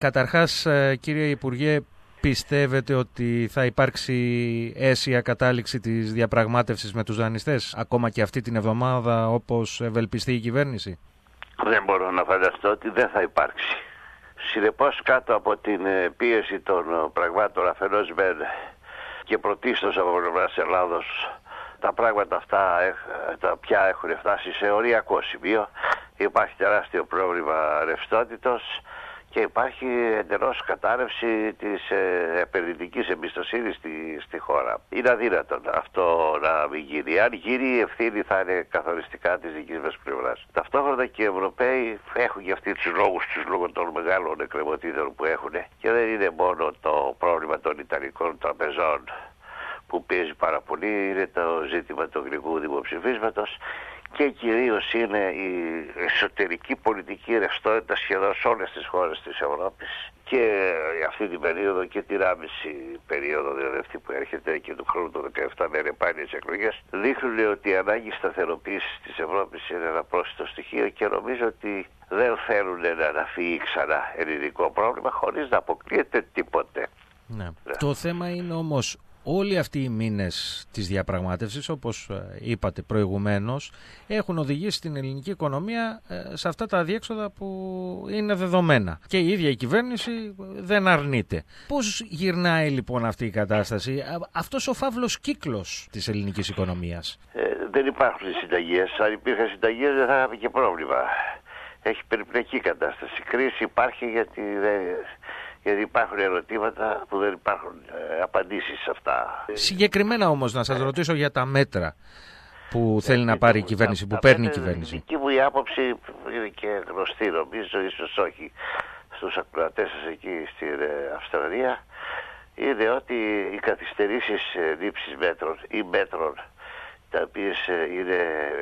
Καταρχάς, κύριε Υπουργέ, πιστεύετε ότι θα υπάρξει αίσια κατάληξη της διαπραγμάτευσης με τους δανειστές, ακόμα και αυτή την εβδομάδα, όπως ευελπιστεί η κυβέρνηση? Δεν μπορώ να φανταστώ ότι δεν θα υπάρξει. Συνεπώς, κάτω από την πίεση των πραγμάτων αφενός μεν και πρωτίστως από πλευράς Ελλάδος, τα πράγματα αυτά τα πια έχουν φτάσει σε οριακό σημείο. Υπάρχει τεράστιο πρόβλημα ρευστότητος και υπάρχει εντελώς κατάρρευση της επενδυτικής εμπιστοσύνης στη χώρα. Είναι αδύνατον αυτό να μην γίνει. Αν γίνει, η ευθύνη θα είναι καθοριστικά της δικής μας πλευράς. Ταυτόχρονα και οι Ευρωπαίοι έχουν και αυτοί τους λόγους τους λόγω των μεγάλων εκκρεμωτήτων που έχουν, και δεν είναι μόνο το πρόβλημα των Ιταλικών τραπεζών που πιέζει πάρα πολύ, είναι το ζήτημα του γρηγού δημοψηφίσματος και κυρίως είναι η εσωτερική πολιτική ρευστότητα σχεδόν σε όλες τις χώρες της Ευρώπης, και αυτή την περίοδο και την άμεση περίοδο, δηλαδή αυτή που έρχεται και του χρόνου το 2017 με επάνειες εκλογές, δείχνουν ότι η ανάγκη σταθεροποίησης της Ευρώπης είναι ένα πρόσθετο στοιχείο, και νομίζω ότι δεν θέλουν να αναφύγει ξανά ελληνικό πρόβλημα χωρίς να αποκλείεται τίποτε. Ναι. Το θέμα είναι όμως, όλοι αυτοί οι μήνες της διαπραγμάτευσης, όπως είπατε προηγουμένως, έχουν οδηγήσει την ελληνική οικονομία σε αυτά τα αδιέξοδα που είναι δεδομένα. Και η ίδια η κυβέρνηση δεν αρνείται. Πώς γυρνάει λοιπόν αυτή η κατάσταση, αυτός ο φαύλος κύκλος της ελληνικής οικονομίας? Δεν υπάρχουν συνταγές. Αν υπήρχαν συνταγές δεν θα είχαμε και πρόβλημα. Έχει περιπλοκή κατάσταση. Κρίση υπάρχει γιατί υπάρχουν ερωτήματα που δεν υπάρχουν απαντήσεις σε αυτά. Συγκεκριμένα όμως να σας ρωτήσω για τα μέτρα που θέλει να πάρει η κυβέρνηση, που παίρνει η κυβέρνηση. Δική μου η άποψη είναι και γνωστή, νομίζω, ίσως όχι στους ακροατές σας εκεί στην Αυστραλία, είναι ότι οι καθυστερήσεις λήψης μέτρων ή μέτρων τα οποίες είναι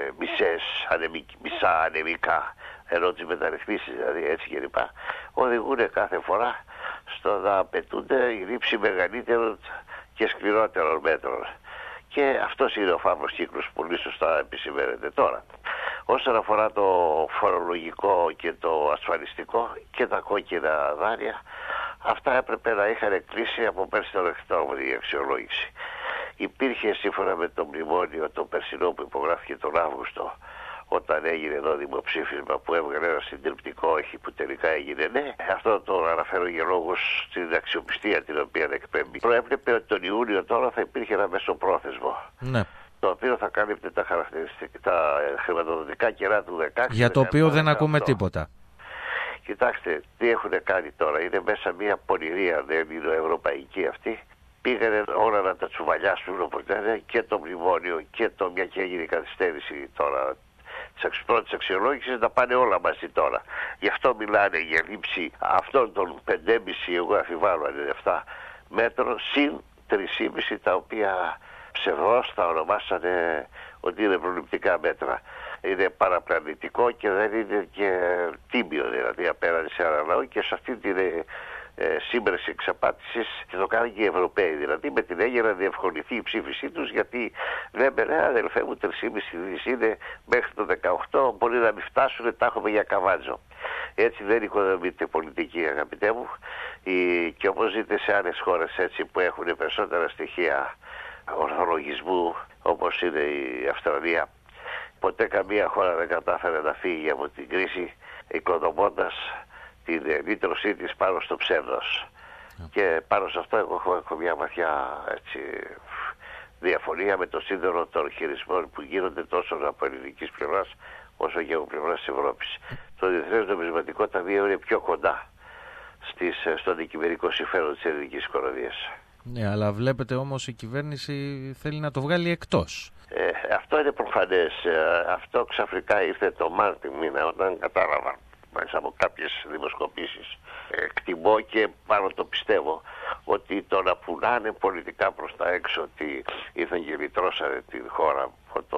μισά ανεμικά, ενώ τις μεταρρυθμίσεις δηλαδή έτσι κλπ, οδηγούν κάθε φορά στο να απαιτούνται η λήψη μεγαλύτερων και σκληρότερων μέτρων. Και αυτός είναι ο φαύλος κύκλος που πολύ σωστά επισημαίνεται τώρα. Όσον αφορά το φορολογικό και το ασφαλιστικό και τα κόκκινα δάνεια, αυτά έπρεπε να είχαν κλείσει από πέρσι τον Οκτώβριο η αξιολόγηση. Υπήρχε σύμφωνα με το μνημόνιο το περσινό που υπογράφηκε τον Αύγουστο, όταν έγινε εδώ δημοψήφισμα που έβγαλε ένα συντριπτικό όχι που τελικά έγινε ναι. Αυτό το αναφέρω για λόγους στην αξιοπιστία την οποία εκπέμπει. Προέβλεπε ότι τον Ιούνιο τώρα θα υπήρχε ένα μεσοπρόθεσμο. Ναι. Το οποίο θα κάλυπτε τα χρηματοδοτικά κερά του 16. Για το οποίο δεν ακούμε τίποτα. Κοιτάξτε, τι έχουν κάνει τώρα. Είναι μέσα μια πονηρία ευρωπαϊκή αυτή. Πήγανε όλα να τα τσουβαλιάσουν όπως λένε, και το μνημόνιο και μια και έγινε καθυστέρηση τώρα της πρώτης αξιολόγησης, να πάνε όλα μαζί τώρα. Γι' αυτό μιλάνε για λήψη αυτών των 5,5, εγώ αφιβάλλω αν είναι 7 μέτρων, συν 3,5 τα οποία ψευδώς τα ονομάσανε ότι είναι προληπτικά μέτρα. Είναι παραπλανητικό και δεν είναι και τίμιο δηλαδή απέναντι σε ένα λαό, και σε αυτή την σύμπρεση εξαπάτησης και το κάνουν και οι Ευρωπαίοι, δηλαδή με την έννοια να διευκολυνθεί η ψήφισή τους, γιατί λέμε ναι αδελφέ μου 3,5 δις είναι μέχρι το 18, μπορεί να μην φτάσουν, τα έχουμε για καβάτζο. Έτσι δεν οικοδομείται πολιτική, αγαπητέ μου, και όπως ζείτε σε άλλες χώρες έτσι που έχουν περισσότερα στοιχεία ορθολογισμού όπως είναι η Αυστραλία. Ποτέ καμία χώρα δεν κατάφερε να φύγει από την κρίση οικοδομώντας την λύτρωσή της πάνω στο ψεύδος. Και πάνω σε αυτό εγώ έχω μια βαθιά έτσι, διαφωνία με το σύνδερο των χειρισμών που γίνονται τόσο από ελληνικής πλευράς όσο και από πλευράς της Ευρώπης. Το Διεθνές Νομισματικό Ταμείο είναι πιο κοντά στο αντικειμενικό συμφέρον της ελληνικής οικονομίας. Ναι, αλλά βλέπετε όμως η κυβέρνηση θέλει να το βγάλει εκτός. Αυτό είναι προφανές. Αυτό ξαφνικά ήρθε το Μάρτιο μήνα όταν κατάλαβα μέσα από κάποιες δημοσκοπήσεις. Εκτιμώ και πάνω το πιστεύω ότι το να πουλάνε πολιτικά προς τα έξω ότι ήρθαν και λυτρώσανε την χώρα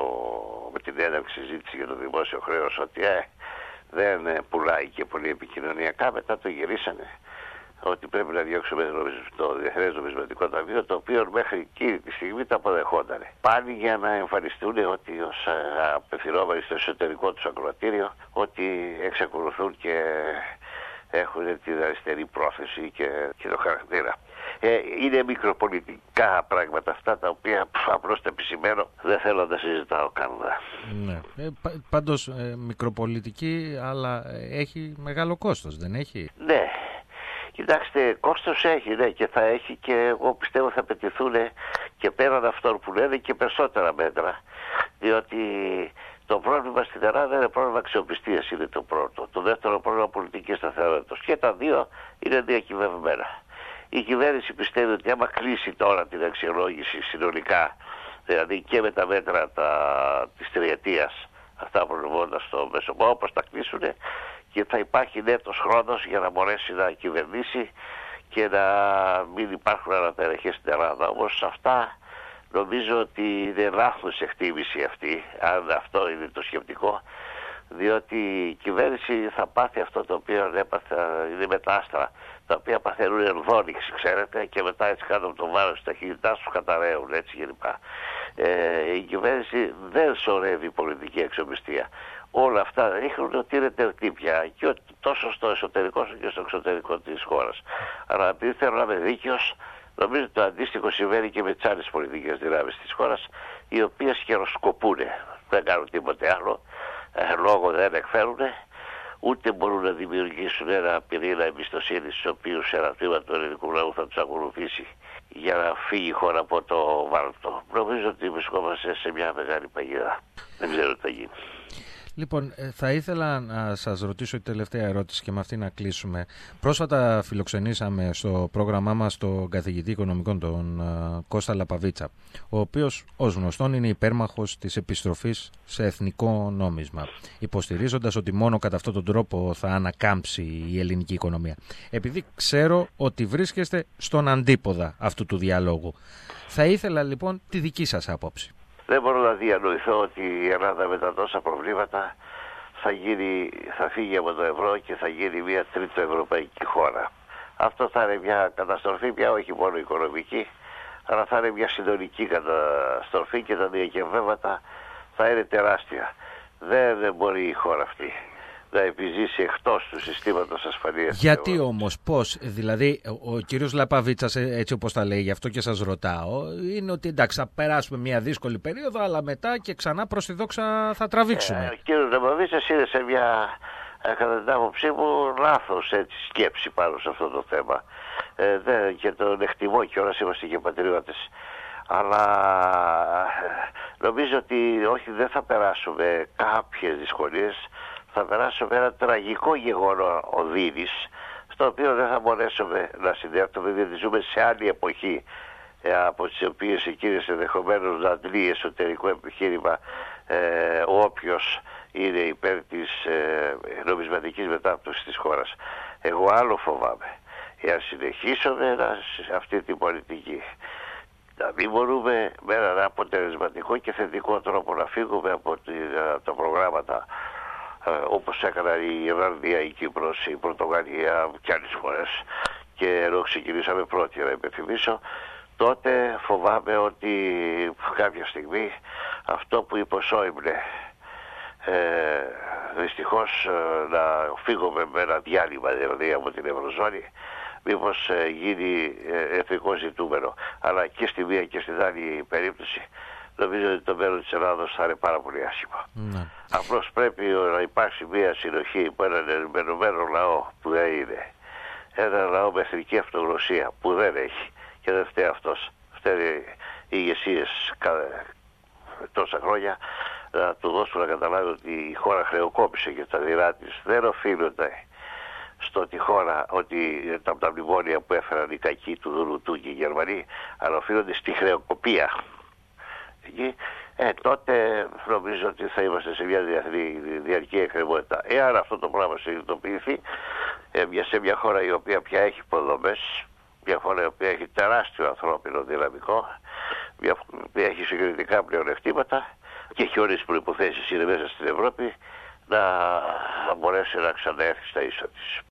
με την έναρξη συζήτηση για το δημόσιο χρέος, ότι δεν πουλάει και πολύ επικοινωνιακά, μετά το γυρίσανε ότι πρέπει να διώξουμε το Διεθνές Νομισματικό Ταμείο, το οποίο μέχρι εκείνη τη στιγμή τα αποδεχόταν. Πάλι για να εμφανιστούν ότι ως απευθυνόμενοι στο εσωτερικό τους ακροατήριο ότι εξακολουθούν και έχουν την αριστερή πρόθεση και το χαρακτήρα. Είναι μικροπολιτικά πράγματα αυτά τα οποία απλώς τα επισημαίνω, δεν θέλω να τα συζητάω καν. Ναι. Πάντως μικροπολιτική, αλλά έχει μεγάλο κόστος, δεν έχει? Ναι. Κοιτάξτε, κόστος έχει, ναι, και θα έχει, και εγώ πιστεύω θα απαιτηθούν και πέραν αυτών που λένε και περισσότερα μέτρα. Διότι το πρόβλημα στην Ελλάδα είναι πρόβλημα αξιοπιστίας, είναι το πρώτο. Το δεύτερο πρόβλημα πολιτικής σταθερότητας. Και τα δύο είναι διακυβευμένα. Η κυβέρνηση πιστεύει ότι άμα κλείσει τώρα την αξιολόγηση συνολικά, δηλαδή και με τα μέτρα της τριετίας, αυτά προβλεπώντας στο Μεσοπό, όπως τα κλείσουν, και θα υπάρχει νέτος χρόνος για να μπορέσει να κυβερνήσει και να μην υπάρχουν αναταραχές στην Ελλάδα. Όμως αυτά νομίζω ότι είναι λάθος εκτίμηση αυτή, αν αυτό είναι το σκεπτικό, διότι η κυβέρνηση θα πάθει αυτό το οποίο είναι με τα άστρα, τα οποία παθαίνουν ερδόνιξη, ξέρετε, και μετά έτσι κάτω από το βάρος στα ταχύτητά τους καταραίουν, έτσι κλπ. Η κυβέρνηση δεν σωρεύει πολιτική αξιοπιστία. Όλα αυτά δείχνουν ότι είναι τερτή πια, και τόσο στο εσωτερικό όσο και στο εξωτερικό της χώρας. Αλλά επειδή θέλω να είμαι δίκαιος, νομίζω ότι το αντίστοιχο συμβαίνει και με τις άλλες πολιτικές δυνάμεις της χώρας, οι οποίες χειροσκοπούν, δεν κάνουν τίποτε άλλο, λόγο δεν εκφέρουν, ούτε μπορούν να δημιουργήσουν ένα πυρήνα εμπιστοσύνης στους οποίους ένα τμήμα του ελληνικού λαού θα τους ακολουθήσει για να φύγει η χώρα από το βάλτο. Νομίζω ότι βρισκόμαστε σε μια μεγάλη παγίδα. Δεν ξέρω τι θα γίνει. Λοιπόν, θα ήθελα να σας ρωτήσω τη τελευταία ερώτηση και με αυτή να κλείσουμε. Πρόσφατα φιλοξενήσαμε στο πρόγραμμά μας τον καθηγητή οικονομικών, τον Κώστα Λαπαβίτσα, ο οποίος ως γνωστόν είναι υπέρμαχος της επιστροφής σε εθνικό νόμισμα, υποστηρίζοντας ότι μόνο κατά αυτόν τον τρόπο θα ανακάμψει η ελληνική οικονομία. Επειδή ξέρω ότι βρίσκεστε στον αντίποδα αυτού του διαλόγου, θα ήθελα λοιπόν τη δική σας άποψη. Δεν μπορώ να διανοηθώ ότι η Ελλάδα με τα τόσα προβλήματα θα φύγει από το ευρώ και θα γίνει μια τρίτο ευρωπαϊκή χώρα. Αυτό θα είναι μια καταστροφή, πια όχι μόνο οικονομική, αλλά θα είναι μια συνολική καταστροφή και τα διακυβεύματα θα είναι τεράστια. Δεν μπορεί η χώρα αυτή να επιζήσει εκτός του συστήματος ασφαλείας. Γιατί όμως, πώς, δηλαδή ο κύριος Λαπαβίτσας, έτσι όπως τα λέει, γι' αυτό και σας ρωτάω, είναι ότι εντάξει, θα περάσουμε μια δύσκολη περίοδο, αλλά μετά και ξανά προς τη δόξα θα τραβήξουμε. Ο κύριος Λαπαβίτσας είναι σε μια, κατά την άποψή μου, λάθος σκέψη πάνω σε αυτό το θέμα. Και τον εκτιμώ κιόλας, είμαστε και πατριώτες. Αλλά νομίζω ότι όχι, δεν θα περάσουμε κάποιες δυσκολίες. Θα περάσουμε ένα τραγικό γεγονό οδύνης, στο οποίο δεν θα μπορέσουμε να συνδέουμε, διότι ζούμε σε άλλη εποχή, από τις οποίες εκείνες ενδεχομένως να αντλεί εσωτερικό επιχείρημα όποιος είναι υπέρ της νομισματικής μετάπτωσης της χώρας. Εγώ άλλο φοβάμαι, εάν συνεχίσουμε αυτή την πολιτική, να μην μπορούμε με έναν αποτελεσματικό και θετικό τρόπο να φύγουμε από τα προγράμματα όπως έκανα η Ιρλανδία, η Κύπρος, η Πορτογαλία και άλλες χώρες, και ενώ ξεκινήσαμε πρώτοι, να υπενθυμίσω, τότε φοβάμαι ότι κάποια στιγμή αυτό που είπε ο Σόιμπλε, δυστυχώς να φύγουμε με ένα διάλειμμα δηλαδή από την Ευρωζώνη, μήπως γίνει εθνικό ζητούμενο. Αλλά και στη μία και στην άλλη περίπτωση νομίζω ότι το μέλλον της Ελλάδος θα είναι πάρα πολύ άσχημο. Ναι. Απλώς πρέπει να υπάρξει μια συνοχή με έναν ενημερωμένο λαό που δεν είναι. Ένα λαό με εθνική αυτογνωσία που δεν έχει. Και δεν φταίει αυτός. Φταίνουν οι ηγεσίες τόσα χρόνια να του δώσουν να καταλάβει ότι η χώρα χρεοκόπησε και τα δεινά της δεν οφείλονται στο ότι η χώρα, ότι από τα μνημόνια που έφεραν οι κακοί του Δουρουτού και οι Γερμανοί, αλλά οφείλονται στη χρεοκοπία. Τότε νομίζω ότι θα είμαστε σε μια διαρκή εκκρεμότητα. Εάν αυτό το πράγμα συνειδητοποιηθεί σε μια χώρα η οποία πια έχει υποδομές, μια χώρα η οποία έχει τεράστιο ανθρώπινο δυναμικό, μια χώρα η οποία έχει συγκριτικά πλεονεκτήματα και έχει όλες τις προϋποθέσεις είναι μέσα στην Ευρώπη, να μπορέσει να ξαναέρθει στα ίσα της.